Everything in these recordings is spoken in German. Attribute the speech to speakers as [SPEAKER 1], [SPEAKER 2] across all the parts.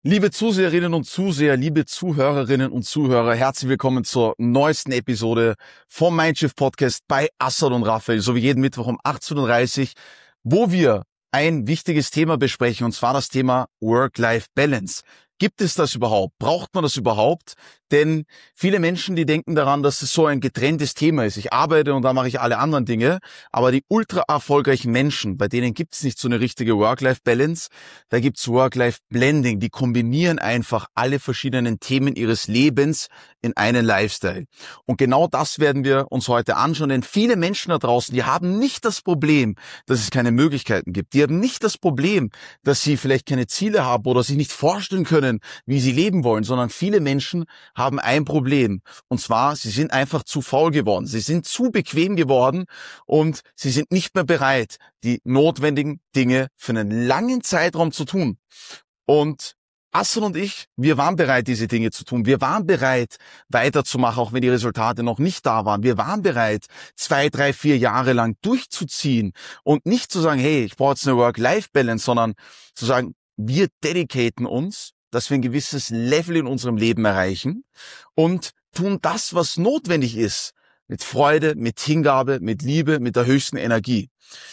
[SPEAKER 1] Liebe Zuseherinnen und Zuseher, liebe Zuhörerinnen und Zuhörer, herzlich willkommen zur neuesten Episode vom Mindshift Podcast bei Assad und Raphael, so wie jeden Mittwoch um 18:30 Uhr, wo wir ein wichtiges Thema besprechen, und zwar das Thema Work-Life-Balance. Gibt es das überhaupt? Braucht man das überhaupt? Denn viele Menschen, die denken daran, dass es so ein getrenntes Thema ist. Ich arbeite und dann mache ich alle anderen Dinge. Aber die ultra erfolgreichen Menschen, bei denen gibt es nicht so eine richtige Work-Life-Balance. Da gibt's Work-Life-Blending. Die kombinieren einfach alle verschiedenen Themen ihres Lebens in einen Lifestyle. Und genau das werden wir uns heute anschauen. Denn viele Menschen da draußen, die haben nicht das Problem, dass es keine Möglichkeiten gibt. Die haben nicht das Problem, dass sie vielleicht keine Ziele haben oder sich nicht vorstellen können, wie sie leben wollen, sondern viele Menschen haben ein Problem. Und zwar, sie sind einfach zu faul geworden. Sie sind zu bequem geworden und sie sind nicht mehr bereit, die notwendigen Dinge für einen langen Zeitraum zu tun. Und Assad und ich, wir waren bereit, diese Dinge zu tun. Wir waren bereit, weiterzumachen, auch wenn die Resultate noch nicht da waren. Wir waren bereit, 2, 3, 4 Jahre lang durchzuziehen und nicht zu sagen, hey, ich brauche jetzt eine Work-Life-Balance, sondern zu sagen, wir dedicaten uns, dass wir ein gewisses Level in unserem Leben erreichen und tun das, was notwendig ist, mit Freude, mit Hingabe, mit Liebe, mit der höchsten Energie.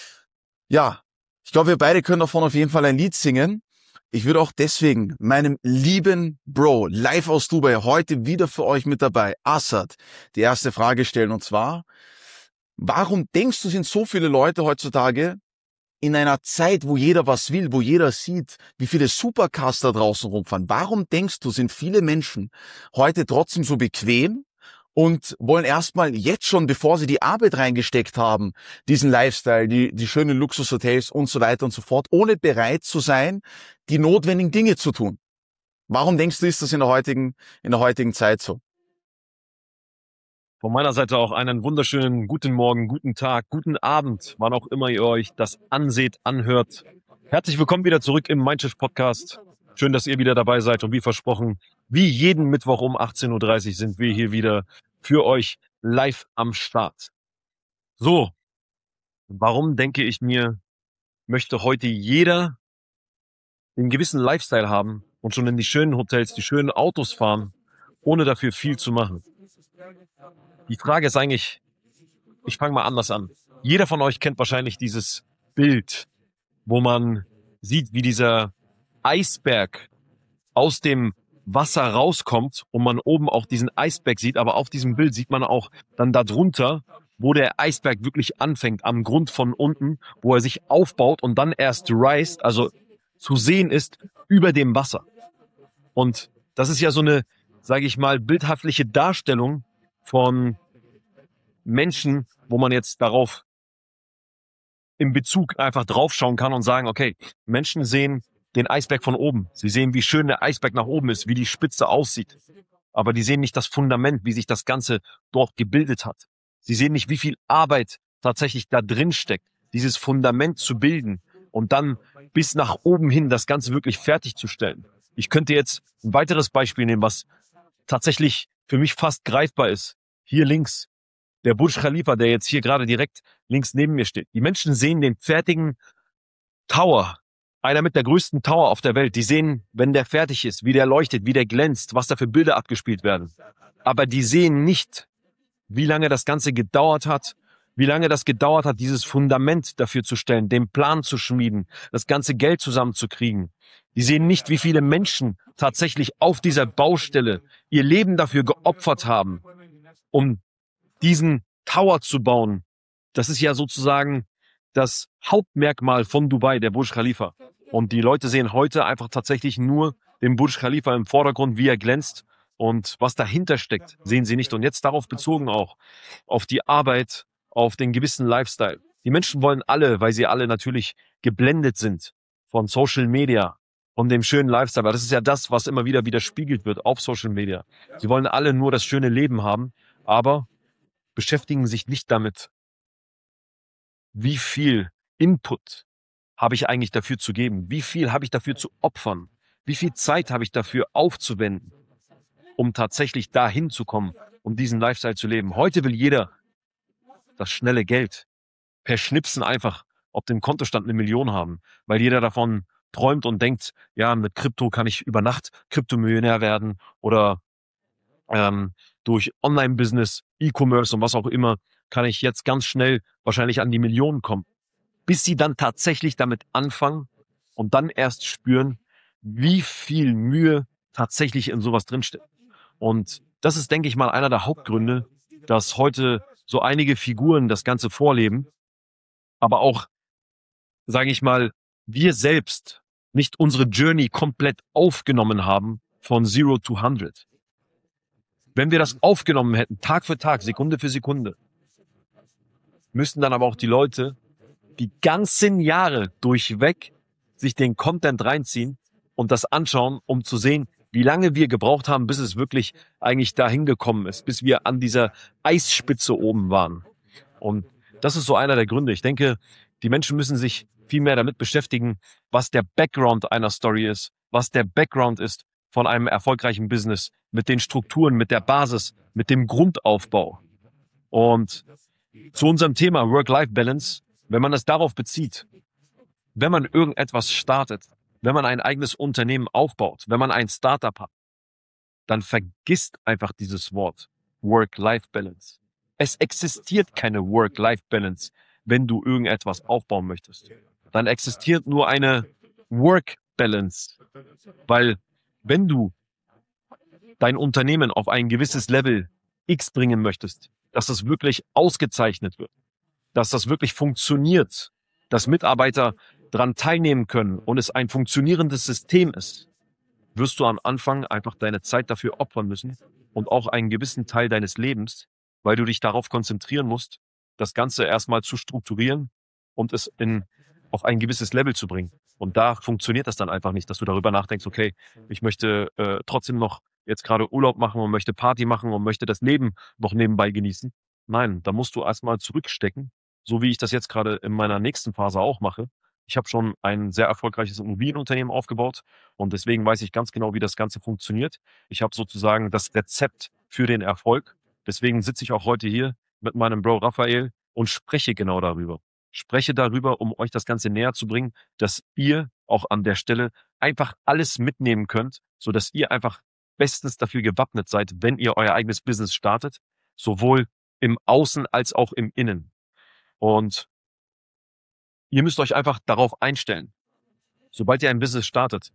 [SPEAKER 1] Ja, ich glaube, wir beide können davon auf jeden Fall ein Lied singen. Ich würde auch deswegen meinem lieben Bro live aus Dubai heute wieder für euch mit dabei, Assad, die erste Frage stellen, und zwar: Warum denkst du, sind so viele Leute heutzutage in einer Zeit, wo jeder was will, wo jeder sieht, wie viele Supercars da draußen rumfahren? Warum denkst du, sind viele Menschen heute trotzdem so bequem und wollen erstmal jetzt schon, bevor sie die Arbeit reingesteckt haben, diesen Lifestyle, die schönen Luxushotels und so weiter und so fort, ohne bereit zu sein, die notwendigen Dinge zu tun? Warum denkst du, ist das in der heutigen Zeit so?
[SPEAKER 2] Von meiner Seite auch einen wunderschönen guten Morgen, guten Tag, guten Abend, wann auch immer ihr euch das anseht, anhört. Herzlich willkommen wieder zurück im Mindshift Podcast. Schön, dass ihr wieder dabei seid, und wie versprochen, wie jeden Mittwoch um 18:30 Uhr sind wir hier wieder für euch live am Start. So, warum denke ich mir, möchte heute jeder einen gewissen Lifestyle haben und schon in die schönen Hotels, die schönen Autos fahren, ohne dafür viel zu machen? Die Frage ist eigentlich, ich fange mal anders an. Jeder von euch kennt wahrscheinlich dieses Bild, wo man sieht, wie dieser Eisberg aus dem Wasser rauskommt und man oben auch diesen Eisberg sieht, aber auf diesem Bild sieht man auch dann darunter, wo der Eisberg wirklich anfängt, am Grund von unten, wo er sich aufbaut und dann erst rise, also zu sehen ist über dem Wasser. Und das ist ja so eine, sage ich mal, bildhaftliche Darstellung von Menschen, wo man jetzt darauf im Bezug einfach draufschauen kann und sagen, okay, Menschen sehen den Eisberg von oben. Sie sehen, wie schön der Eisberg nach oben ist, wie die Spitze aussieht. Aber die sehen nicht das Fundament, wie sich das Ganze dort gebildet hat. Sie sehen nicht, wie viel Arbeit tatsächlich da drin steckt, dieses Fundament zu bilden und dann bis nach oben hin das Ganze wirklich fertigzustellen. Ich könnte jetzt ein weiteres Beispiel nehmen, was tatsächlich für mich fast greifbar ist. Hier links, der Burj Khalifa, der jetzt hier gerade direkt links neben mir steht. Die Menschen sehen den fertigen Tower, einer mit der größten Tower auf der Welt. Die sehen, wenn der fertig ist, wie der leuchtet, wie der glänzt, was da für Bilder abgespielt werden. Aber die sehen nicht, wie lange das Ganze gedauert hat, dieses Fundament dafür zu stellen, den Plan zu schmieden, das ganze Geld zusammenzukriegen. Die sehen nicht, wie viele Menschen tatsächlich auf dieser Baustelle ihr Leben dafür geopfert haben, um diesen Tower zu bauen. Das ist ja sozusagen das Hauptmerkmal von Dubai, der Burj Khalifa. Und die Leute sehen heute einfach tatsächlich nur den Burj Khalifa im Vordergrund, wie er glänzt, und was dahinter steckt, sehen sie nicht. Und jetzt darauf bezogen auch, auf die Arbeit, auf den gewissen Lifestyle. Die Menschen wollen alle, weil sie alle natürlich geblendet sind von Social Media, von dem schönen Lifestyle. Aber das ist ja das, was immer wieder widerspiegelt wird auf Social Media. Sie wollen alle nur das schöne Leben haben, aber beschäftigen sich nicht damit, wie viel Input habe ich eigentlich dafür zu geben, wie viel habe ich dafür zu opfern, wie viel Zeit habe ich dafür aufzuwenden, um tatsächlich dahin zu kommen, um diesen Lifestyle zu leben. Heute will jeder das schnelle Geld per Schnipsen einfach auf dem Kontostand 1 Million haben, weil jeder davon träumt und denkt, ja, mit Krypto kann ich über Nacht Kryptomillionär werden oder durch Online-Business, E-Commerce und was auch immer, kann ich jetzt ganz schnell wahrscheinlich an die Millionen kommen. Bis sie dann tatsächlich damit anfangen und dann erst spüren, wie viel Mühe tatsächlich in sowas drinsteckt. Und das ist, denke ich mal, einer der Hauptgründe, dass heute so einige Figuren das Ganze vorleben, aber auch, sage ich mal, wir selbst nicht unsere Journey komplett aufgenommen haben von 0 to 100. Wenn wir das aufgenommen hätten, Tag für Tag, Sekunde für Sekunde, müssten dann aber auch die Leute die ganzen Jahre durchweg sich den Content reinziehen und das anschauen, um zu sehen, wie lange wir gebraucht haben, bis es wirklich eigentlich dahin gekommen ist, bis wir an dieser Eisspitze oben waren. Und das ist so einer der Gründe. Ich denke, die Menschen müssen sich viel mehr damit beschäftigen, was der Background einer Story ist, was der Background ist von einem erfolgreichen Business, mit den Strukturen, mit der Basis, mit dem Grundaufbau. Und zu unserem Thema Work-Life-Balance, wenn man das darauf bezieht, wenn man irgendetwas startet, wenn man ein eigenes Unternehmen aufbaut, wenn man ein Startup hat, dann vergisst einfach dieses Wort Work-Life-Balance. Es existiert keine Work-Life-Balance, wenn du irgendetwas aufbauen möchtest. Dann existiert nur eine Work-Balance, weil wenn du dein Unternehmen auf ein gewisses Level X bringen möchtest, dass das wirklich ausgezeichnet wird, dass das wirklich funktioniert, dass Mitarbeiter daran teilnehmen können und es ein funktionierendes System ist, wirst du am Anfang einfach deine Zeit dafür opfern müssen und auch einen gewissen Teil deines Lebens, weil du dich darauf konzentrieren musst, das Ganze erstmal zu strukturieren und es auf ein gewisses Level zu bringen. Und da funktioniert das dann einfach nicht, dass du darüber nachdenkst, okay, ich möchte trotzdem noch jetzt gerade Urlaub machen und möchte Party machen und möchte das Leben noch nebenbei genießen. Nein, da musst du erstmal zurückstecken, so wie ich das jetzt gerade in meiner nächsten Phase auch mache. Ich habe schon ein sehr erfolgreiches Immobilienunternehmen aufgebaut und deswegen weiß ich ganz genau, wie das Ganze funktioniert. Ich habe sozusagen das Rezept für den Erfolg. Deswegen sitze ich auch heute hier mit meinem Bro Raphael und spreche genau darüber. Spreche darüber, um euch das Ganze näher zu bringen, dass ihr auch an der Stelle einfach alles mitnehmen könnt, sodass ihr einfach bestens dafür gewappnet seid, wenn ihr euer eigenes Business startet, sowohl im Außen als auch im Innen. Und ihr müsst euch einfach darauf einstellen, sobald ihr ein Business startet.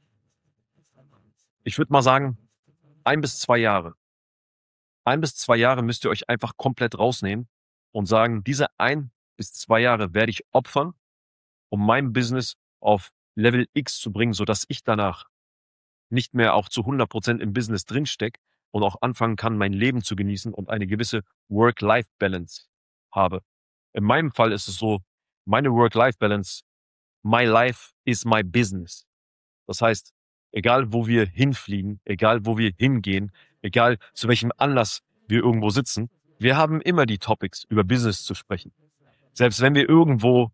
[SPEAKER 2] Ich würde mal sagen, 1 bis 2 Jahre. 1 bis 2 Jahre müsst ihr euch einfach komplett rausnehmen und sagen, diese 1 bis 2 Jahre werde ich opfern, um mein Business auf Level X zu bringen, sodass ich danach nicht mehr auch zu 100% im Business drinstecke und auch anfangen kann, mein Leben zu genießen und eine gewisse Work-Life-Balance habe. In meinem Fall ist es so, meine Work-Life-Balance, my life is my business. Das heißt, egal wo wir hinfliegen, egal wo wir hingehen, egal zu welchem Anlass wir irgendwo sitzen, wir haben immer die Topics, über Business zu sprechen. Selbst wenn wir irgendwo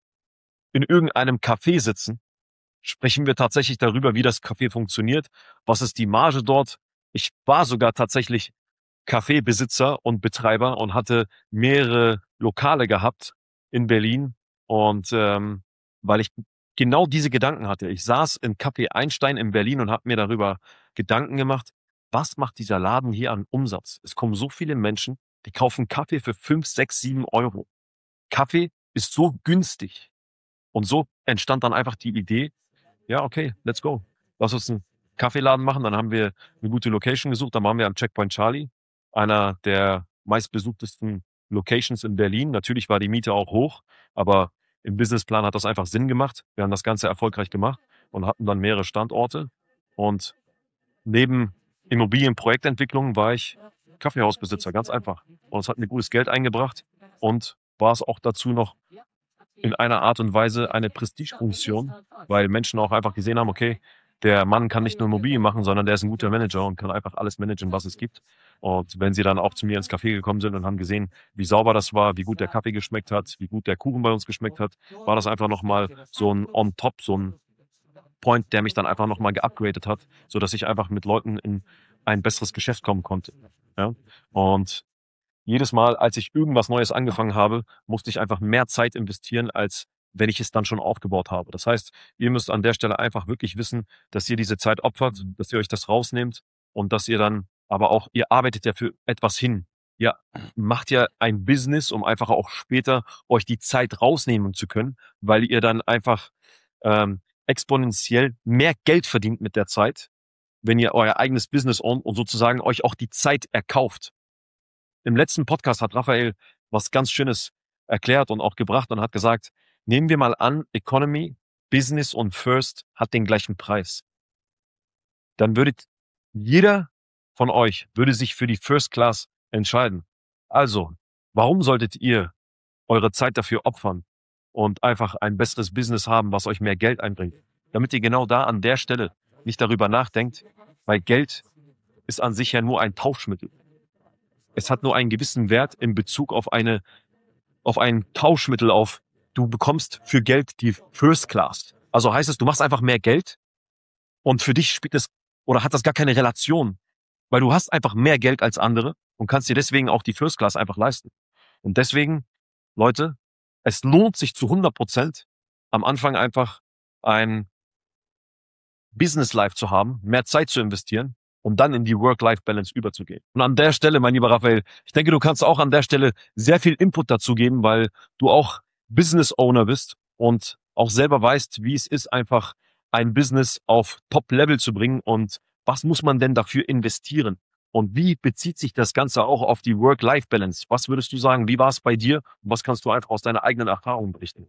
[SPEAKER 2] in irgendeinem Café sitzen, sprechen wir tatsächlich darüber, wie das Café funktioniert, was ist die Marge dort. Ich war sogar tatsächlich Kaffeebesitzer und Betreiber und hatte mehrere Lokale gehabt in Berlin und weil ich genau diese Gedanken hatte. Ich saß in Café Einstein in Berlin und habe mir darüber Gedanken gemacht, was macht dieser Laden hier an Umsatz? Es kommen so viele Menschen, die kaufen Kaffee für 5, 6, 7 Euro. Kaffee ist so günstig. Und so entstand dann einfach die Idee, ja, okay, let's go. Lass uns einen Kaffeeladen machen. Dann haben wir eine gute Location gesucht. Dann waren wir am Checkpoint Charlie, einer der meistbesuchtesten Locations in Berlin. Natürlich war die Miete auch hoch, aber im Businessplan hat das einfach Sinn gemacht. Wir haben das Ganze erfolgreich gemacht und hatten dann mehrere Standorte. Und neben Immobilienprojektentwicklung war ich Kaffeehausbesitzer, ganz einfach. Und es hat mir gutes Geld eingebracht und war es auch dazu noch in einer Art und Weise eine Prestigefunktion, weil Menschen auch einfach gesehen haben, okay, der Mann kann nicht nur Immobilien machen, sondern der ist ein guter Manager und kann einfach alles managen, was es gibt. Und wenn sie dann auch zu mir ins Café gekommen sind und haben gesehen, wie sauber das war, wie gut der Kaffee geschmeckt hat, wie gut der Kuchen bei uns geschmeckt hat, war das einfach nochmal so ein On-Top, so ein Point, der mich dann einfach nochmal geupgradet hat, sodass ich einfach mit Leuten in ein besseres Geschäft kommen konnte. Ja? Und jedes Mal, als ich irgendwas Neues angefangen habe, musste ich einfach mehr Zeit investieren als wenn ich es dann schon aufgebaut habe. Das heißt, ihr müsst an der Stelle einfach wirklich wissen, dass ihr diese Zeit opfert, dass ihr euch das rausnehmt und dass ihr dann aber auch, ihr arbeitet ja für etwas hin. Ihr macht ja ein Business, um einfach auch später euch die Zeit rausnehmen zu können, weil ihr dann einfach exponentiell mehr Geld verdient mit der Zeit, wenn ihr euer eigenes Business ownt und sozusagen euch auch die Zeit erkauft. Im letzten Podcast hat Raphael was ganz Schönes erklärt und auch gebracht und hat gesagt, nehmen wir mal an, Economy, Business und First hat den gleichen Preis. Dann jeder von euch würde sich für die First Class entscheiden. Also, warum solltet ihr eure Zeit dafür opfern und einfach ein besseres Business haben, was euch mehr Geld einbringt? Damit ihr genau da an der Stelle nicht darüber nachdenkt, weil Geld ist an sich ja nur ein Tauschmittel. Es hat nur einen gewissen Wert in Bezug auf ein Tauschmittel du bekommst für Geld die First Class. Also heißt es, du machst einfach mehr Geld und für dich hat das gar keine Relation, weil du hast einfach mehr Geld als andere und kannst dir deswegen auch die First Class einfach leisten. Und deswegen, Leute, es lohnt sich zu 100% am Anfang einfach ein Business Life zu haben, mehr Zeit zu investieren und dann in die Work-Life-Balance überzugehen. Und an der Stelle, mein lieber Raphael, ich denke, du kannst auch an der Stelle sehr viel Input dazu geben, weil du auch Business Owner bist und auch selber weißt, wie es ist, einfach ein Business auf Top-Level zu bringen und was muss man denn dafür investieren? Und wie bezieht sich das Ganze auch auf die Work-Life-Balance? Was würdest du sagen, wie war es bei dir und was kannst du einfach aus deiner eigenen Erfahrung berichten?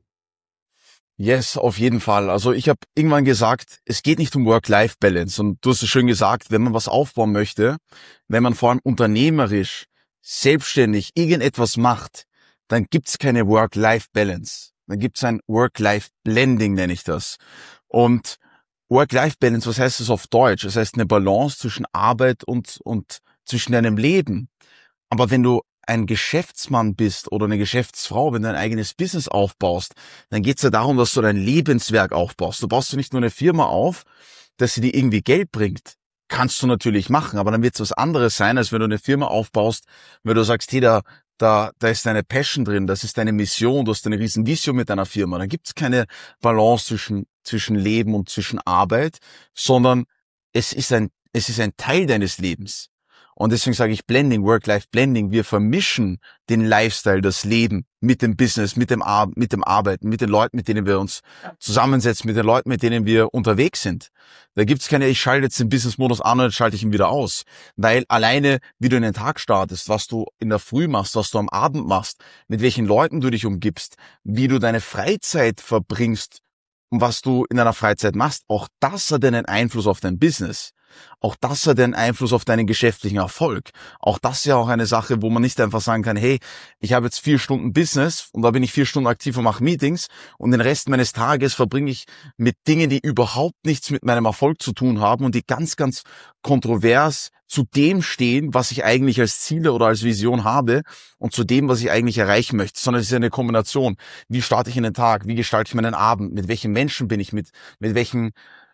[SPEAKER 1] Yes, auf jeden Fall. Also ich habe irgendwann gesagt, es geht nicht um Work-Life-Balance. Und du hast es schön gesagt, wenn man was aufbauen möchte, wenn man vor allem unternehmerisch, selbstständig irgendetwas macht, dann gibt's keine Work-Life-Balance. Dann gibt's ein Work-Life-Blending, nenne ich das. Und Work-Life-Balance, was heißt das auf Deutsch? Das heißt eine Balance zwischen Arbeit und zwischen deinem Leben. Aber wenn du ein Geschäftsmann bist oder eine Geschäftsfrau, wenn du ein eigenes Business aufbaust, dann geht's ja darum, dass du dein Lebenswerk aufbaust. Du baust nicht nur eine Firma auf, dass sie dir irgendwie Geld bringt. Kannst du natürlich machen, aber dann wird's was anderes sein, als wenn du eine Firma aufbaust, wenn du sagst, hey, da ist deine Passion drin, das ist deine Mission, du hast eine riesen Vision mit deiner Firma. Dann gibt's keine Balance zwischen Leben und zwischen Arbeit, sondern es ist ein Teil deines Lebens. Und deswegen sage ich Blending, Work-Life-Blending. Wir vermischen den Lifestyle, das Leben mit dem Business, mit dem Arbeiten, mit den Leuten, mit denen wir uns zusammensetzen, mit den Leuten, mit denen wir unterwegs sind. Da gibt's keine, ich schalte jetzt den Business-Modus an und schalte ich ihn wieder aus. Weil alleine, wie du in den Tag startest, was du in der Früh machst, was du am Abend machst, mit welchen Leuten du dich umgibst, wie du deine Freizeit verbringst und was du in deiner Freizeit machst, auch das hat einen Einfluss auf dein Business. Auch das hat einen Einfluss auf deinen geschäftlichen Erfolg. Auch das ist ja auch eine Sache, wo man nicht einfach sagen kann, hey, ich habe jetzt 4 Stunden Business und da bin ich 4 Stunden aktiv und mache Meetings und den Rest meines Tages verbringe ich mit Dingen, die überhaupt nichts mit meinem Erfolg zu tun haben und die ganz, ganz kontrovers zu dem stehen, was ich eigentlich als Ziele oder als Vision habe und zu dem, was ich eigentlich erreichen möchte, sondern es ist eine Kombination. Wie starte ich in den Tag? Wie gestalte ich meinen Abend? Mit welchen Menschen bin ich? Mit welchen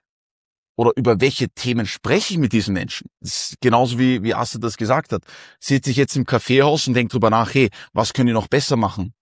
[SPEAKER 1] oder über welche Themen spreche ich mit diesen Menschen? Das ist genauso wie Astrid das gesagt hat. Sitze ich jetzt im Kaffeehaus und denke drüber nach, hey, was können die noch besser machen?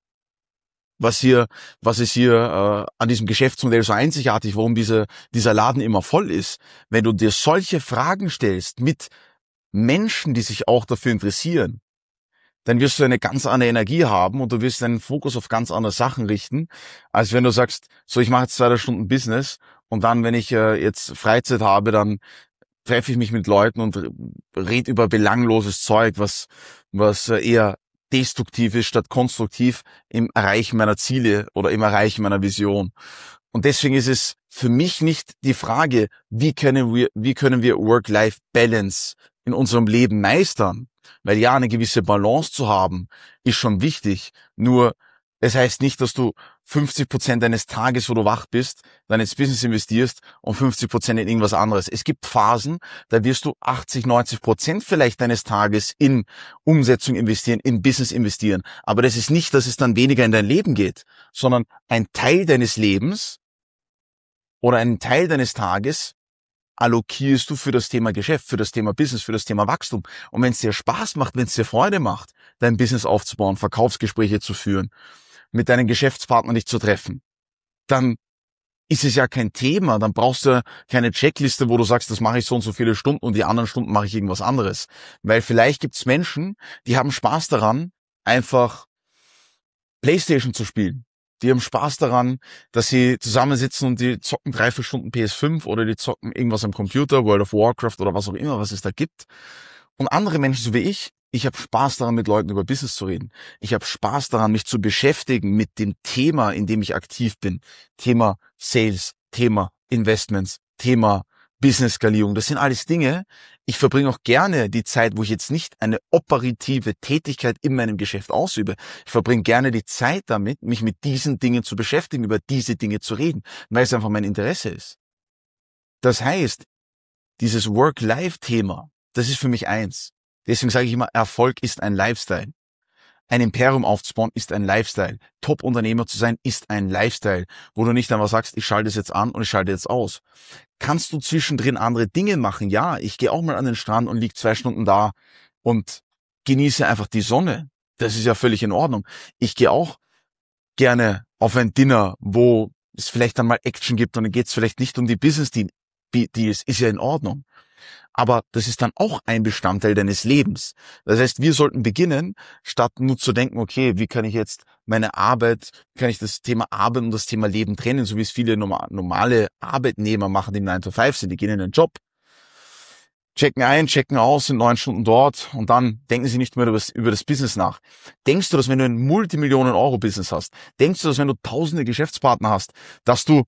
[SPEAKER 1] Was ist hier an diesem Geschäftsmodell so einzigartig, warum dieser Laden immer voll ist? Wenn du dir solche Fragen stellst mit Menschen, die sich auch dafür interessieren, dann wirst du eine ganz andere Energie haben und du wirst deinen Fokus auf ganz andere Sachen richten, als wenn du sagst, so, ich mache jetzt 2 Stunden Business und dann, wenn ich jetzt Freizeit habe, dann treffe ich mich mit Leuten und rede über belangloses Zeug, was eher destruktiv ist statt konstruktiv im Erreichen meiner Ziele oder im Erreichen meiner Vision. Und deswegen ist es für mich nicht die Frage, wie können wir Work-Life-Balance in unserem Leben meistern? Weil ja, eine gewisse Balance zu haben, ist schon wichtig. Nur, es heißt nicht, dass du 50% deines Tages, wo du wach bist, dann ins Business investierst und 50% in irgendwas anderes. Es gibt Phasen, da wirst du 80-90% vielleicht deines Tages in Umsetzung investieren, in Business investieren. Aber das ist nicht, dass es dann weniger in dein Leben geht, sondern ein Teil deines Lebens oder einen Teil deines Tages allokierst du für das Thema Geschäft, für das Thema Business, für das Thema Wachstum. Und wenn es dir Spaß macht, wenn es dir Freude macht, dein Business aufzubauen, Verkaufsgespräche zu führen, mit deinen Geschäftspartnern dich zu treffen, dann ist es ja kein Thema. Dann brauchst du keine Checkliste, wo du sagst, das mache ich so und so viele Stunden und die anderen Stunden mache ich irgendwas anderes. Weil vielleicht gibt es Menschen, die haben Spaß daran, einfach PlayStation zu spielen. Die haben Spaß daran, dass sie zusammensitzen und die zocken 3-4 Stunden PS5 oder die zocken irgendwas am Computer, World of Warcraft oder was auch immer, was es da gibt. Und andere Menschen, so wie ich habe Spaß daran, mit Leuten über Business zu reden. Ich habe Spaß daran, mich zu beschäftigen mit dem Thema, in dem ich aktiv bin. Thema Sales, Thema Investments, Thema Business-Skalierung. Das sind alles Dinge. Ich verbringe auch gerne die Zeit, wo ich jetzt nicht eine operative Tätigkeit in meinem Geschäft ausübe. Ich verbringe gerne die Zeit damit, mich mit diesen Dingen zu beschäftigen, über diese Dinge zu reden, weil es einfach mein Interesse ist. Das heißt, dieses Work-Life-Thema, das ist für mich eins. Deswegen sage ich immer, Erfolg ist ein Lifestyle. Ein Imperium aufzubauen ist ein Lifestyle. Top-Unternehmer zu sein ist ein Lifestyle, wo du nicht einfach sagst, ich schalte es jetzt an und ich schalte jetzt aus. Kannst du zwischendrin andere Dinge machen? Ja, ich gehe auch mal an den Strand und liege 2 Stunden da und genieße einfach die Sonne. Das ist ja völlig in Ordnung. Ich gehe auch gerne auf ein Dinner, wo es vielleicht dann mal Action gibt und dann geht es vielleicht nicht um die Business-Deals. Ist ja in Ordnung. Aber das ist dann auch ein Bestandteil deines Lebens. Das heißt, wir sollten beginnen, statt nur zu denken, okay, wie kann ich jetzt meine Arbeit, kann ich das Thema Arbeit und das Thema Leben trennen, so wie es viele normale Arbeitnehmer machen, die im 9-to-5 sind. Die gehen in den Job, checken ein, checken aus, sind 9 Stunden dort und dann denken sie nicht mehr über das Business nach. Denkst du, dass wenn du ein Multimillionen-Euro-Business hast, denkst du, dass wenn du tausende Geschäftspartner hast, dass du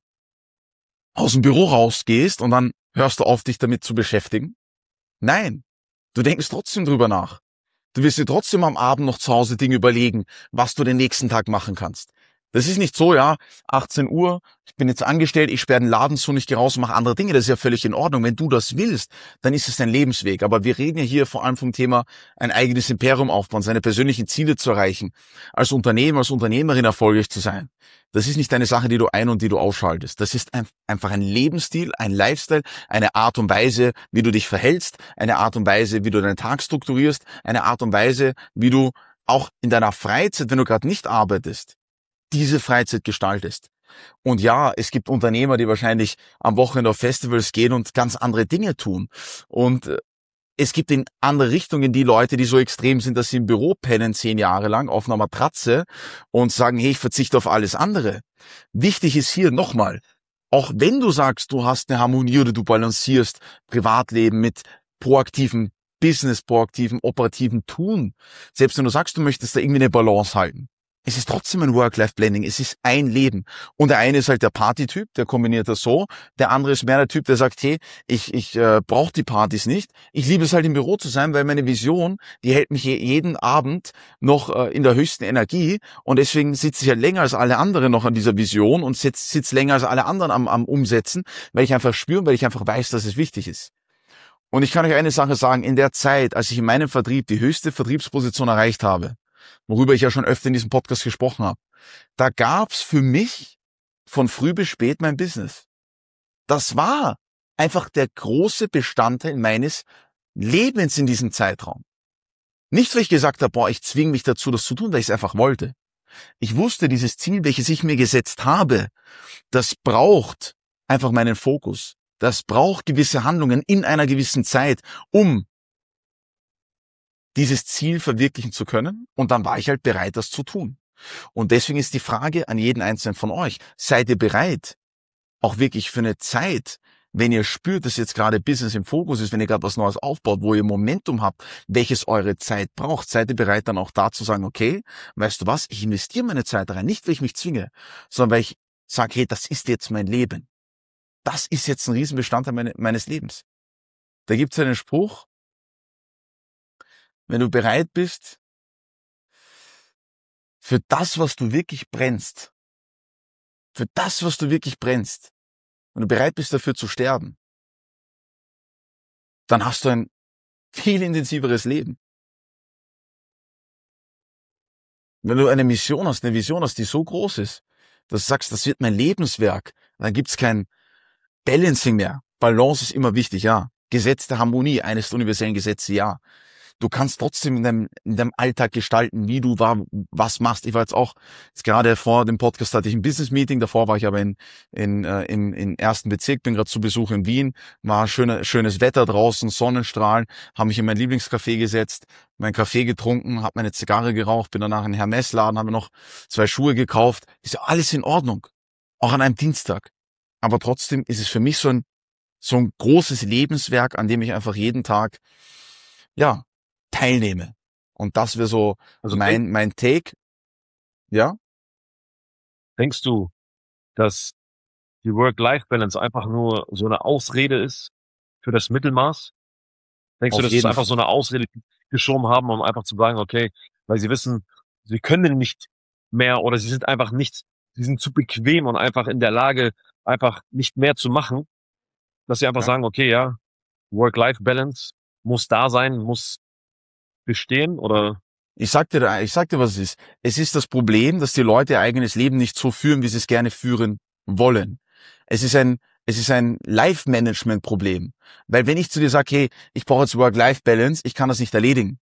[SPEAKER 1] aus dem Büro rausgehst und dann hörst du auf, dich damit zu beschäftigen? Nein, du denkst trotzdem drüber nach. Du wirst dir trotzdem am Abend noch zu Hause Dinge überlegen, was du den nächsten Tag machen kannst. Das ist nicht so, ja, 18 Uhr, ich bin jetzt angestellt, ich sperre den Laden zu und ich gehe raus und mache andere Dinge. Das ist ja völlig in Ordnung. Wenn du das willst, dann ist es dein Lebensweg. Aber wir reden ja hier vor allem vom Thema, ein eigenes Imperium aufbauen, seine persönlichen Ziele zu erreichen, als Unternehmer, als Unternehmerin erfolgreich zu sein. Das ist nicht eine Sache, die du ein- und die du ausschaltest. Das ist einfach ein Lebensstil, ein Lifestyle, eine Art und Weise, wie du dich verhältst, eine Art und Weise, wie du deinen Tag strukturierst, eine Art und Weise, wie du auch in deiner Freizeit, wenn du gerade nicht arbeitest, diese Freizeit gestaltest. Und ja, es gibt Unternehmer, die wahrscheinlich am Wochenende auf Festivals gehen und ganz andere Dinge tun. Und es gibt in andere Richtungen die Leute, die so extrem sind, dass sie im Büro pennen 10 Jahre lang auf einer Matratze und sagen, hey, ich verzichte auf alles andere. Wichtig ist hier nochmal, auch wenn du sagst, du hast eine Harmonie oder du balancierst Privatleben mit proaktivem Business, proaktivem, operativen Tun, selbst wenn du sagst, du möchtest da irgendwie eine Balance halten, es ist trotzdem ein Work-Life-Blending. Es ist ein Leben. Und der eine ist halt der Party-Typ, der kombiniert das so. Der andere ist mehr der Typ, der sagt, hey, ich brauche die Partys nicht. Ich liebe es halt im Büro zu sein, weil meine Vision, die hält mich jeden Abend noch in der höchsten Energie. Und deswegen sitze ich halt länger als alle anderen noch an dieser Vision und sitze länger als alle anderen am Umsetzen, weil ich einfach spüre, weil ich einfach weiß, dass es wichtig ist. Und ich kann euch eine Sache sagen, in der Zeit, als ich in meinem Vertrieb die höchste Vertriebsposition erreicht habe, worüber ich ja schon öfter in diesem Podcast gesprochen habe, da gab's für mich von früh bis spät mein Business. Das war einfach der große Bestandteil meines Lebens in diesem Zeitraum. Nicht, weil ich gesagt habe, boah, ich zwinge mich dazu, das zu tun, weil ich es einfach wollte. Ich wusste, dieses Ziel, welches ich mir gesetzt habe, das braucht einfach meinen Fokus. Das braucht gewisse Handlungen in einer gewissen Zeit, um dieses Ziel verwirklichen zu können. Und dann war ich halt bereit, das zu tun. Und deswegen ist die Frage an jeden Einzelnen von euch, seid ihr bereit, auch wirklich für eine Zeit, wenn ihr spürt, dass jetzt gerade Business im Fokus ist, wenn ihr gerade was Neues aufbaut, wo ihr Momentum habt, welches eure Zeit braucht, seid ihr bereit dann auch da zu sagen, okay, weißt du was, ich investiere meine Zeit rein, nicht weil ich mich zwinge, sondern weil ich sage, hey, das ist jetzt mein Leben. Das ist jetzt ein Riesenbestandteil meines Lebens. Da gibt es einen Spruch, wenn du bereit bist, für das, was du wirklich brennst, wenn du bereit bist, dafür zu sterben, dann hast du ein viel intensiveres Leben. Wenn du eine Mission hast, eine Vision hast, die so groß ist, dass du sagst, das wird mein Lebenswerk, dann gibt's kein Balancing mehr. Balance ist immer wichtig, ja. Gesetz der Harmonie, eines der universellen Gesetze, ja. du kannst trotzdem in deinem Alltag gestalten, wie du was machst. Ich war jetzt gerade vor dem Podcast hatte ich ein Business-Meeting, davor war ich aber im ersten Bezirk, bin gerade zu Besuch in Wien, war schönes Wetter draußen, Sonnenstrahlen, habe mich in mein Lieblingscafé gesetzt, meinen Kaffee getrunken, habe meine Zigarre geraucht, bin danach in den Hermes-Laden, habe noch 2 Schuhe gekauft. Ist ja alles in Ordnung, auch an einem Dienstag. Aber trotzdem ist es für mich so ein großes Lebenswerk, an dem ich einfach jeden Tag, ja, teilnehme. Und das wäre so
[SPEAKER 2] Also
[SPEAKER 1] mein Take. Ja?
[SPEAKER 2] denkst du, dass die Work-Life-Balance einfach nur so eine Ausrede ist für das Mittelmaß? Denkst du,
[SPEAKER 1] Auf
[SPEAKER 2] dass es
[SPEAKER 1] jeden
[SPEAKER 2] einfach
[SPEAKER 1] Fall.
[SPEAKER 2] so eine Ausrede geschoben haben, um einfach zu sagen, okay, weil sie wissen, sie können nicht mehr oder sie sind zu bequem und einfach in der Lage, einfach nicht mehr zu machen, dass sie einfach
[SPEAKER 1] Ja.
[SPEAKER 2] sagen, okay, ja, Work-Life-Balance muss da sein, muss bestehen oder?
[SPEAKER 1] Ich sag dir, was es ist. Es ist das Problem, dass die Leute ihr eigenes Leben nicht so führen, wie sie es gerne führen wollen. Es ist ein Life-Management-Problem. Weil wenn ich zu dir sage, hey, ich brauche jetzt Work-Life-Balance, ich kann das nicht erledigen,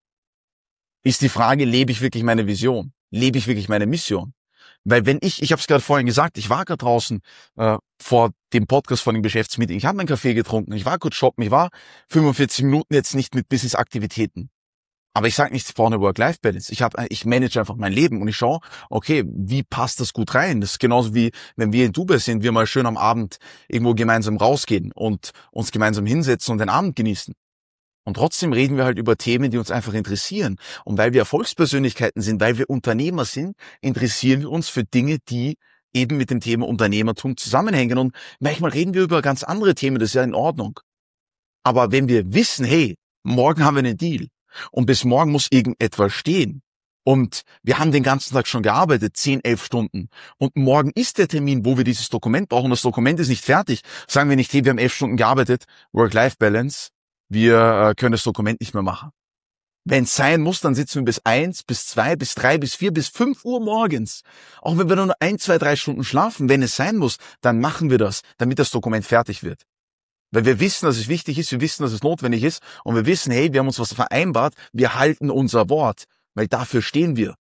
[SPEAKER 1] ist die Frage, lebe ich wirklich meine Vision? Lebe ich wirklich meine Mission? Weil wenn ich habe es gerade vorhin gesagt, ich war gerade draußen vor dem Podcast, vor dem Geschäftsmeeting, ich habe meinen Kaffee getrunken, ich war kurz shoppen, ich war 45 Minuten jetzt nicht mit Business-Aktivitäten. Aber ich sage nicht, ich brauche eine Work-Life-Balance. Ich manage einfach mein Leben und ich schaue, okay, wie passt das gut rein? Das ist genauso wie, wenn wir in Dubai sind, wir mal schön am Abend irgendwo gemeinsam rausgehen und uns gemeinsam hinsetzen und den Abend genießen. Und trotzdem reden wir halt über Themen, die uns einfach interessieren. Und weil wir Erfolgspersönlichkeiten sind, weil wir Unternehmer sind, interessieren wir uns für Dinge, die eben mit dem Thema Unternehmertum zusammenhängen. Und manchmal reden wir über ganz andere Themen, das ist ja in Ordnung. Aber wenn wir wissen, hey, morgen haben wir einen Deal und bis morgen muss irgendetwas stehen und wir haben den ganzen Tag schon gearbeitet, 10, 11 Stunden und morgen ist der Termin, wo wir dieses Dokument brauchen, das Dokument ist nicht fertig, sagen wir nicht, hey, wir haben 11 Stunden gearbeitet, Work-Life-Balance, wir können das Dokument nicht mehr machen. Wenn es sein muss, dann sitzen wir bis 1, bis 2, bis 3, bis 4, bis 5 Uhr morgens. Auch wenn wir nur 1, 2, 3 Stunden schlafen, wenn es sein muss, dann machen wir das, damit das Dokument fertig wird. Weil wir wissen, dass es wichtig ist, wir wissen, dass es notwendig ist und wir wissen, hey, wir haben uns was vereinbart, wir halten unser Wort, weil dafür stehen wir.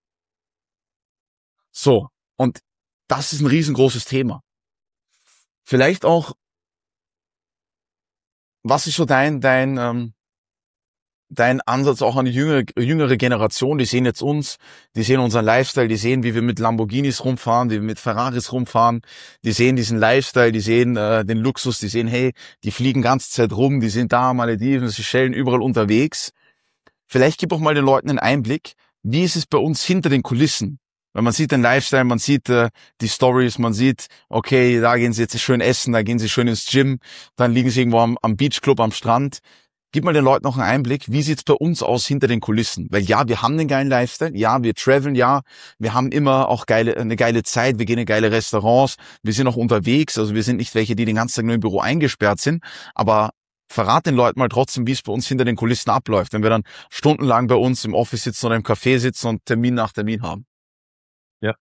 [SPEAKER 1] So, und das ist ein riesengroßes Thema. Vielleicht auch, was ist so dein Ansatz auch an die jüngere Generation? Die sehen jetzt uns, die sehen unseren Lifestyle, die sehen, wie wir mit Lamborghinis rumfahren, wie wir mit Ferraris rumfahren, die sehen diesen Lifestyle, die sehen den Luxus, die sehen, hey, die fliegen ganze Zeit rum, die sind da, Malediven, Seychellen, überall unterwegs. Vielleicht gib auch mal den Leuten einen Einblick, wie ist es bei uns hinter den Kulissen? Weil man sieht den Lifestyle, man sieht die Stories, man sieht, okay, da gehen sie jetzt schön essen, da gehen sie schön ins Gym, dann liegen sie irgendwo am Beachclub am Strand. Gib mal den Leuten noch einen Einblick, wie sieht's bei uns aus hinter den Kulissen? Weil ja, wir haben einen geilen Lifestyle, ja, wir traveln, ja, wir haben immer auch eine geile Zeit, wir gehen in geile Restaurants, wir sind auch unterwegs, also wir sind nicht welche, die den ganzen Tag nur im Büro eingesperrt sind, aber verrat den Leuten mal trotzdem, wie es bei uns hinter den Kulissen abläuft, wenn wir dann stundenlang bei uns im Office sitzen oder im Café sitzen und Termin nach Termin haben.
[SPEAKER 2] Ja.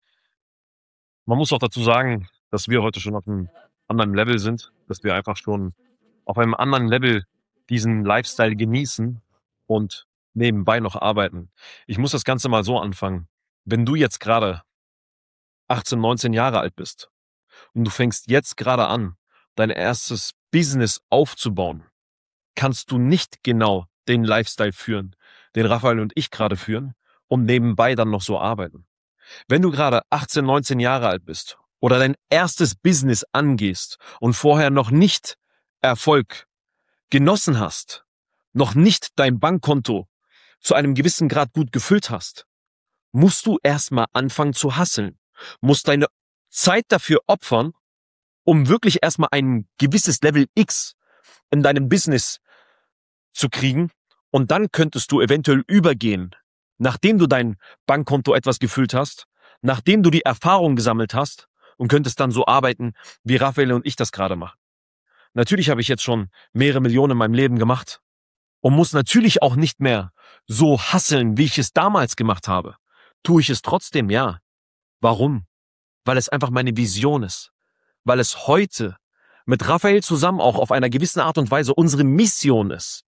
[SPEAKER 2] Man muss auch dazu sagen, dass wir heute schon auf einem anderen Level sind, dass wir einfach schon auf einem anderen Level diesen Lifestyle genießen und nebenbei noch arbeiten. Ich muss das Ganze mal so anfangen. Wenn du jetzt gerade 18, 19 Jahre alt bist und du fängst jetzt gerade an, dein erstes Business aufzubauen, kannst du nicht genau den Lifestyle führen, den Raphael und ich gerade führen und nebenbei dann noch so arbeiten. Wenn du gerade 18, 19 Jahre alt bist oder dein erstes Business angehst und vorher noch nicht Erfolg genossen hast, noch nicht dein Bankkonto zu einem gewissen Grad gut gefüllt hast, musst du erstmal anfangen zu hustlen, musst deine Zeit dafür opfern, um wirklich erstmal ein gewisses Level X in deinem Business zu kriegen und dann könntest du eventuell übergehen, nachdem du dein Bankkonto etwas gefüllt hast, nachdem du die Erfahrung gesammelt hast und könntest dann so arbeiten, wie Raphael und ich das gerade machen. Natürlich habe ich jetzt schon mehrere Millionen in meinem Leben gemacht und muss natürlich auch nicht mehr so hustlen, wie ich es damals gemacht habe. Tue ich es trotzdem, ja. Warum? Weil es einfach meine Vision ist. Weil es heute mit Raphael zusammen auch auf einer gewissen Art und Weise unsere Mission ist.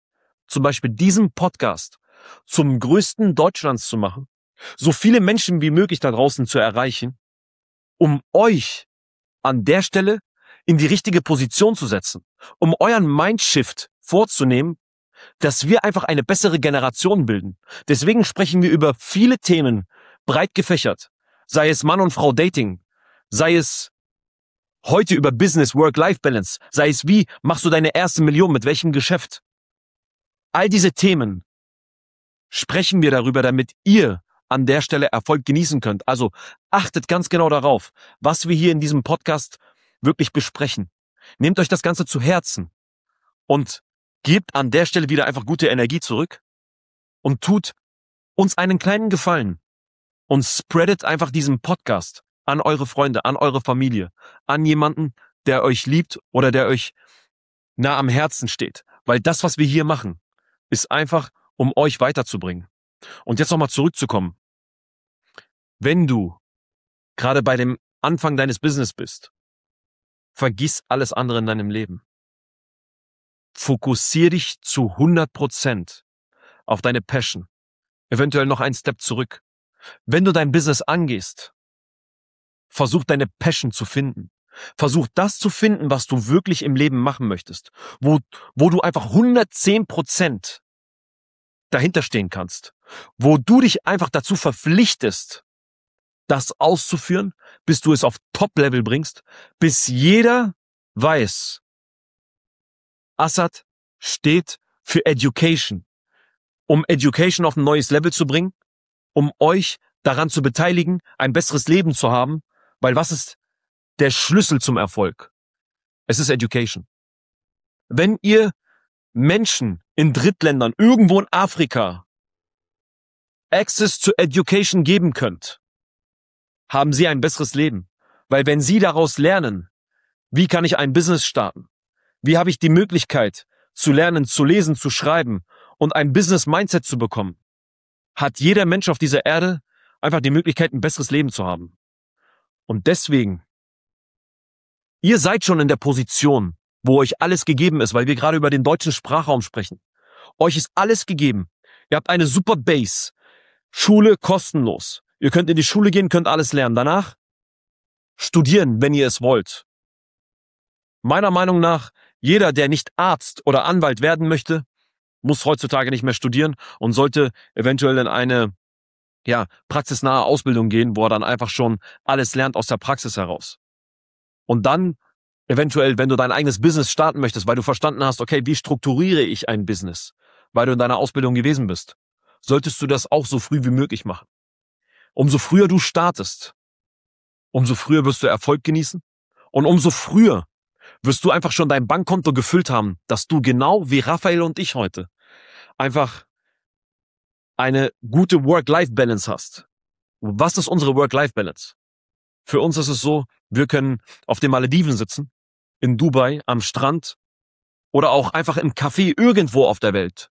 [SPEAKER 2] zum Beispiel diesen Podcast zum größten Deutschlands zu machen, so viele Menschen wie möglich da draußen zu erreichen, um euch an der Stelle in die richtige Position zu setzen, um euren Mindshift vorzunehmen, dass wir einfach eine bessere Generation bilden. Deswegen sprechen wir über viele Themen, breit gefächert, sei es Mann und Frau Dating, sei es heute über Business, Work-Life-Balance, sei es wie machst du deine erste Million, mit welchem Geschäft. All diese Themen sprechen wir darüber, damit ihr an der Stelle Erfolg genießen könnt. Also achtet ganz genau darauf, was wir hier in diesem Podcast wirklich besprechen. Nehmt euch das Ganze zu Herzen und gebt an der Stelle wieder einfach gute Energie zurück und tut uns einen kleinen Gefallen und spreadet einfach diesen Podcast an eure Freunde, an eure Familie, an jemanden, der euch liebt oder der euch nah am Herzen steht. Weil das, was wir hier machen, ist einfach, um euch weiterzubringen. Und jetzt nochmal zurückzukommen. Wenn du gerade bei dem Anfang deines Business bist, vergiss alles andere in deinem Leben. Fokussier dich zu 100% auf deine Passion. Eventuell noch einen Step zurück. Wenn du dein Business angehst, versuch deine Passion zu finden. Versuch das zu finden, was du wirklich im Leben machen möchtest. Wo du einfach 110% dahinter stehen kannst. Wo du dich einfach dazu verpflichtest, das auszuführen, bis du es auf Top-Level bringst, bis jeder weiß, Assad steht für Education, um Education auf ein neues Level zu bringen, um euch daran zu beteiligen, ein besseres Leben zu haben, weil was ist der Schlüssel zum Erfolg? Es ist Education. Wenn ihr Menschen in Drittländern, irgendwo in Afrika, Access to Education geben könnt, haben sie ein besseres Leben. Weil wenn sie daraus lernen, wie kann ich ein Business starten? Wie habe ich die Möglichkeit zu lernen, zu lesen, zu schreiben und ein Business-Mindset zu bekommen? Hat jeder Mensch auf dieser Erde einfach die Möglichkeit, ein besseres Leben zu haben. Und deswegen, ihr seid schon in der Position, wo euch alles gegeben ist, weil wir gerade über den deutschen Sprachraum sprechen. Euch ist alles gegeben. Ihr habt eine super Base. Schule kostenlos. Ihr könnt in die Schule gehen, könnt alles lernen. Danach studieren, wenn ihr es wollt. Meiner Meinung nach, jeder, der nicht Arzt oder Anwalt werden möchte, muss heutzutage nicht mehr studieren und sollte eventuell in eine praxisnahe Ausbildung gehen, wo er dann einfach schon alles lernt aus der Praxis heraus. Und dann eventuell, wenn du dein eigenes Business starten möchtest, weil du verstanden hast, okay, wie strukturiere ich ein Business, weil du in deiner Ausbildung gewesen bist, solltest du das auch so früh wie möglich machen. Umso früher du startest, umso früher wirst du Erfolg genießen und umso früher wirst du einfach schon dein Bankkonto gefüllt haben, dass du genau wie Raphael und ich heute einfach eine gute Work-Life-Balance hast. Was ist unsere Work-Life-Balance? Für uns ist es so, wir können auf den Malediven sitzen, in Dubai, am Strand oder auch einfach im Café irgendwo auf der Welt.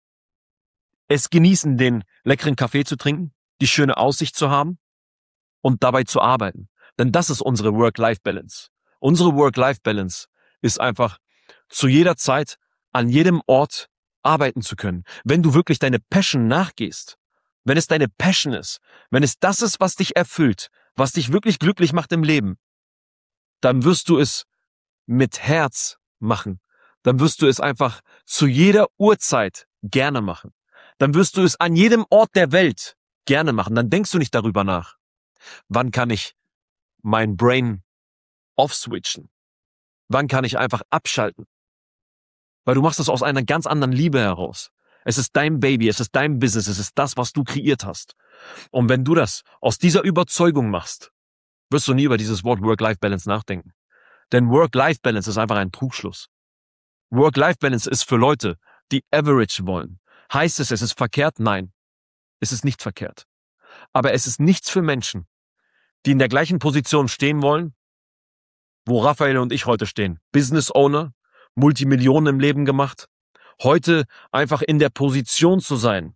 [SPEAKER 2] Es genießen, den leckeren Kaffee zu trinken, die schöne Aussicht zu haben und dabei zu arbeiten. Denn das ist unsere Work-Life-Balance. Unsere Work-Life-Balance ist einfach zu jeder Zeit, an jedem Ort arbeiten zu können. Wenn du wirklich deine Passion nachgehst, wenn es deine Passion ist, wenn es das ist, was dich erfüllt, was dich wirklich glücklich macht im Leben, dann wirst du es mit Herz machen. Dann wirst du es einfach zu jeder Uhrzeit gerne machen. Dann wirst du es an jedem Ort der Welt gerne machen. Dann denkst du nicht darüber nach. Wann kann ich mein Brain off-switchen? Wann kann ich einfach abschalten? Weil du machst es aus einer ganz anderen Liebe heraus. Es ist dein Baby, es ist dein Business, es ist das, was du kreiert hast. Und wenn du das aus dieser Überzeugung machst, wirst du nie über dieses Wort Work-Life-Balance nachdenken. Denn Work-Life-Balance ist einfach ein Trugschluss. Work-Life-Balance ist für Leute, die Average wollen. Heißt es ist verkehrt? Nein, es ist nicht verkehrt. Aber es ist nichts für Menschen, die in der gleichen Position stehen wollen, wo Raphael und ich heute stehen. Business Owner, Multimillionen im Leben gemacht, heute einfach in der Position zu sein,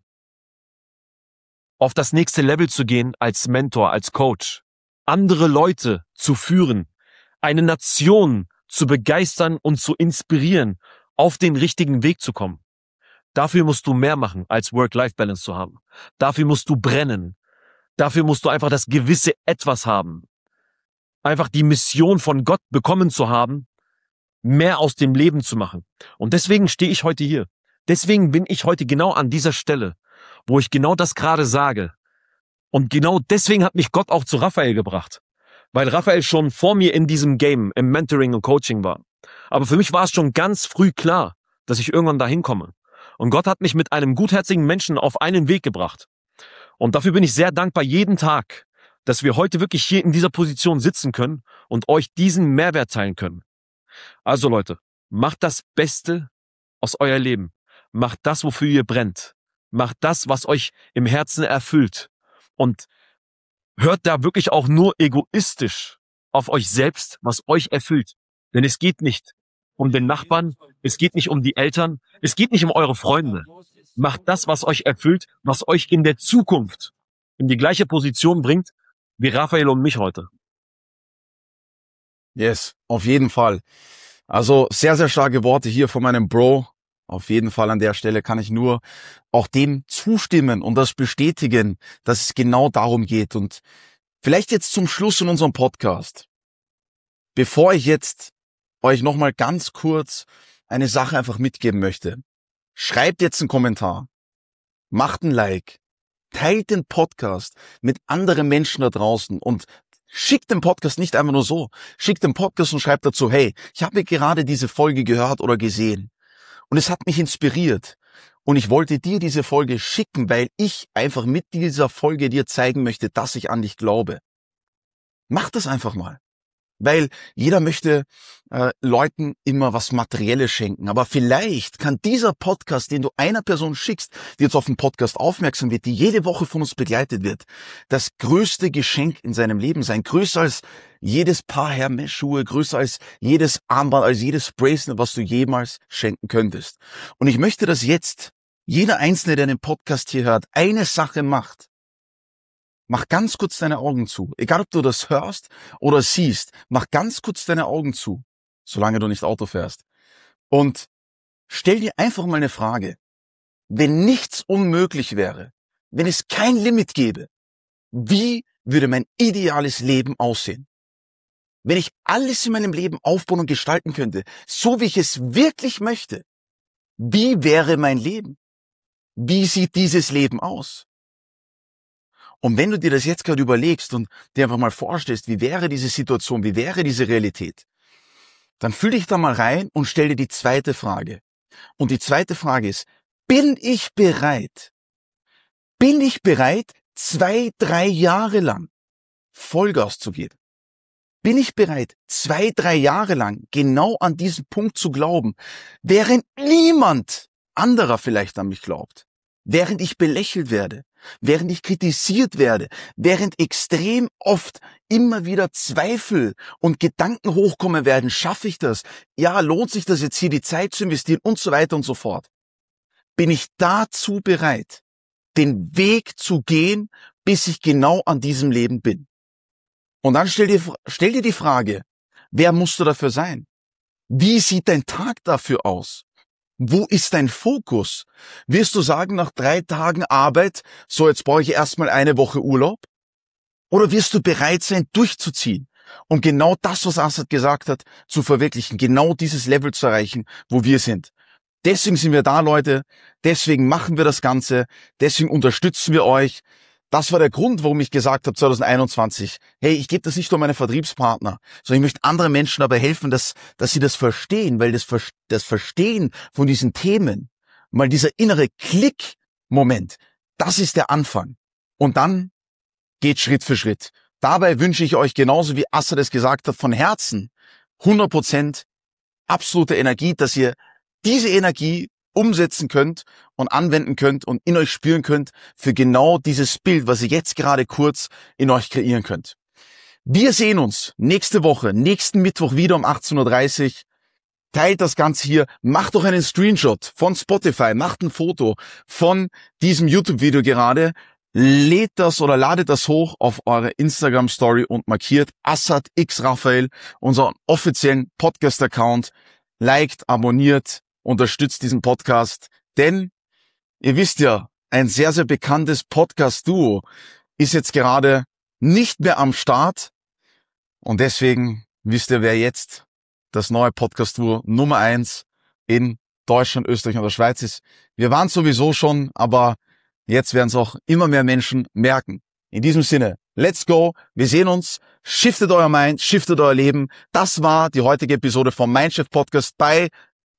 [SPEAKER 2] auf das nächste Level zu gehen als Mentor, als Coach, andere Leute zu führen, eine Nation zu begeistern und zu inspirieren, auf den richtigen Weg zu kommen. Dafür musst du mehr machen, als Work-Life-Balance zu haben. Dafür musst du brennen. Dafür musst du einfach das gewisse Etwas haben. Einfach die Mission von Gott bekommen zu haben, mehr aus dem Leben zu machen. Und deswegen stehe ich heute hier. Deswegen bin ich heute genau an dieser Stelle, wo ich genau das gerade sage. Und genau deswegen hat mich Gott auch zu Raphael gebracht. Weil Raphael schon vor mir in diesem Game, im Mentoring und Coaching war. Aber für mich war es schon ganz früh klar, dass ich irgendwann dahin komme. Und Gott hat mich mit einem gutherzigen Menschen auf einen Weg gebracht. Und dafür bin ich sehr dankbar jeden Tag, dass wir heute wirklich hier in dieser Position sitzen können und euch diesen Mehrwert teilen können. Also Leute, macht das Beste aus euer Leben. Macht das, wofür ihr brennt. Macht das, was euch im Herzen erfüllt. Und hört da wirklich auch nur egoistisch auf euch selbst, was euch erfüllt. Denn es geht nicht um den Nachbarn, es geht nicht um die Eltern, es geht nicht um eure Freunde. Macht das, was euch erfüllt, was euch in der Zukunft in die gleiche Position bringt, wie Raphael und mich heute.
[SPEAKER 1] Yes, auf jeden Fall. Also sehr, sehr starke Worte hier von meinem Bro. Auf jeden Fall an der Stelle kann ich nur auch dem zustimmen und das bestätigen, dass es genau darum geht. Und vielleicht jetzt zum Schluss in unserem Podcast, bevor ich jetzt euch nochmal ganz kurz eine Sache einfach mitgeben möchte. Schreibt jetzt einen Kommentar, macht ein Like, teilt den Podcast mit anderen Menschen da draußen und schickt den Podcast nicht einfach nur so. Schickt den Podcast und schreibt dazu, hey, ich habe gerade diese Folge gehört oder gesehen und es hat mich inspiriert und ich wollte dir diese Folge schicken, weil ich einfach mit dieser Folge dir zeigen möchte, dass ich an dich glaube. Mach das einfach mal. Weil jeder möchte Leuten immer was Materielles schenken. Aber vielleicht kann dieser Podcast, den du einer Person schickst, die jetzt auf den Podcast aufmerksam wird, die jede Woche von uns begleitet wird, das größte Geschenk in seinem Leben sein. Größer als jedes Paar Hermes-Schuhe, größer als jedes Armband, als jedes Bracelet, was du jemals schenken könntest. Und ich möchte, dass jetzt jeder Einzelne, der den Podcast hier hört, eine Sache macht. Mach ganz kurz deine Augen zu. Egal, ob du das hörst oder siehst, mach ganz kurz deine Augen zu, solange du nicht Auto fährst. Und stell dir einfach mal eine Frage. Wenn nichts unmöglich wäre, wenn es kein Limit gäbe, wie würde mein ideales Leben aussehen? Wenn ich alles in meinem Leben aufbauen und gestalten könnte, so wie ich es wirklich möchte, wie wäre mein Leben? Wie sieht dieses Leben aus? Und wenn du dir das jetzt gerade überlegst und dir einfach mal vorstellst, wie wäre diese Situation, wie wäre diese Realität, dann fühl dich da mal rein und stell dir die zweite Frage. Und die zweite Frage ist, bin ich bereit, 2-3 Jahre lang Vollgas zu geben? Bin ich bereit, 2-3 Jahre lang genau an diesen Punkt zu glauben, während niemand anderer vielleicht an mich glaubt? Während ich belächelt werde, während ich kritisiert werde, während extrem oft immer wieder Zweifel und Gedanken hochkommen werden, schaffe ich das? Ja, lohnt sich das jetzt hier die Zeit zu investieren und so weiter und so fort? Bin ich dazu bereit, den Weg zu gehen, bis ich genau an diesem Leben bin? Und dann stell dir die Frage, wer musst du dafür sein? Wie sieht dein Tag dafür aus? Wo ist dein Fokus? Wirst du sagen, nach 3 Tagen Arbeit, so jetzt brauche ich erstmal eine Woche Urlaub? Oder wirst du bereit sein, durchzuziehen, um genau das, was Assad gesagt hat, zu verwirklichen, genau dieses Level zu erreichen, wo wir sind? Deswegen sind wir da, Leute. Deswegen machen wir das Ganze. Deswegen unterstützen wir euch. Das war der Grund, warum ich gesagt habe 2021, hey, ich gebe das nicht nur meine Vertriebspartner, sondern ich möchte anderen Menschen dabei helfen, dass sie das verstehen, weil das Verstehen von diesen Themen, mal dieser innere Klick-Moment, das ist der Anfang. Und dann geht Schritt für Schritt. Dabei wünsche ich euch genauso wie Assad es gesagt hat, von Herzen 100% absolute Energie, dass ihr diese Energie umsetzen könnt und anwenden könnt und in euch spüren könnt für genau dieses Bild, was ihr jetzt gerade kurz in euch kreieren könnt. Wir sehen uns nächste Woche, nächsten Mittwoch wieder um 18:30 Uhr. Teilt das Ganze hier, macht doch einen Screenshot von Spotify, macht ein Foto von diesem YouTube-Video gerade, lädt das oder ladet das hoch auf eure Instagram-Story und markiert Assad X Raphael, unseren offiziellen Podcast-Account, liked, abonniert, unterstützt diesen Podcast, denn Ihr wisst ja, ein sehr, sehr bekanntes Podcast-Duo ist jetzt gerade nicht mehr am Start. Und deswegen wisst ihr, wer jetzt das neue Podcast-Duo Nummer 1 in Deutschland, Österreich und der Schweiz ist. Wir waren sowieso schon, aber jetzt werden es auch immer mehr Menschen merken. In diesem Sinne, let's go. Wir sehen uns. Shiftet euer Mind, shiftet euer Leben. Das war die heutige Episode vom Mindshift Podcast bei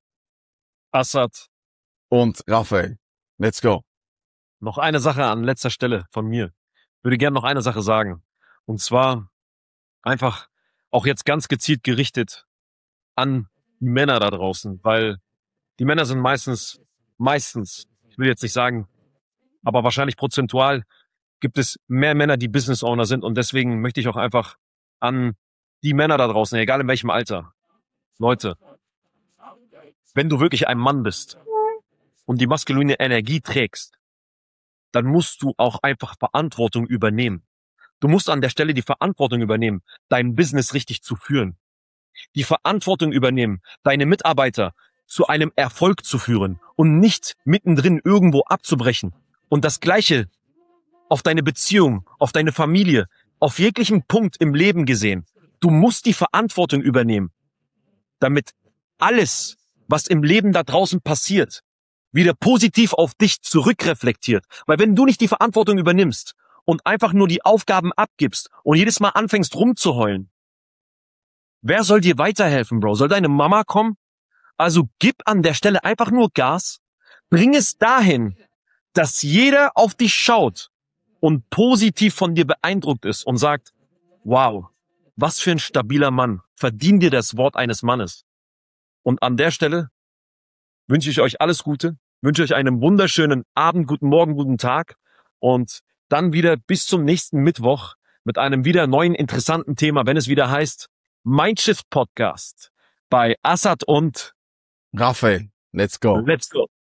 [SPEAKER 2] Assad
[SPEAKER 1] und Raphael. Let's go.
[SPEAKER 2] Noch eine Sache an letzter Stelle von mir. Ich würde gerne noch eine Sache sagen. Und zwar einfach auch jetzt ganz gezielt gerichtet an die Männer da draußen, weil die Männer sind meistens, ich will jetzt nicht sagen, aber wahrscheinlich prozentual gibt es mehr Männer, die Business Owner sind, und deswegen möchte ich auch einfach an die Männer da draußen, egal in welchem Alter. Leute, wenn du wirklich ein Mann bist und die maskuline Energie trägst, dann musst du auch einfach Verantwortung übernehmen. Du musst an der Stelle die Verantwortung übernehmen, dein Business richtig zu führen. Die Verantwortung übernehmen, deine Mitarbeiter zu einem Erfolg zu führen und nicht mittendrin irgendwo abzubrechen. Und das Gleiche auf deine Beziehung, auf deine Familie, auf jeglichen Punkt im Leben gesehen. Du musst die Verantwortung übernehmen, damit alles, was im Leben da draußen passiert, wieder positiv auf dich zurückreflektiert. Weil wenn du nicht die Verantwortung übernimmst und einfach nur die Aufgaben abgibst und jedes Mal anfängst rumzuheulen, wer soll dir weiterhelfen, Bro? Soll deine Mama kommen? Also gib an der Stelle einfach nur Gas, bring es dahin, dass jeder auf dich schaut und positiv von dir beeindruckt ist und sagt, wow, was für ein stabiler Mann, verdient dir das Wort eines Mannes. Und an der Stelle wünsche ich euch alles Gute, wünsche euch einen wunderschönen Abend, guten Morgen, guten Tag und dann wieder bis zum nächsten Mittwoch mit einem wieder neuen interessanten Thema, wenn es wieder heißt Mindshift Podcast bei Assad und
[SPEAKER 1] Raphael, let's go.
[SPEAKER 2] Let's go.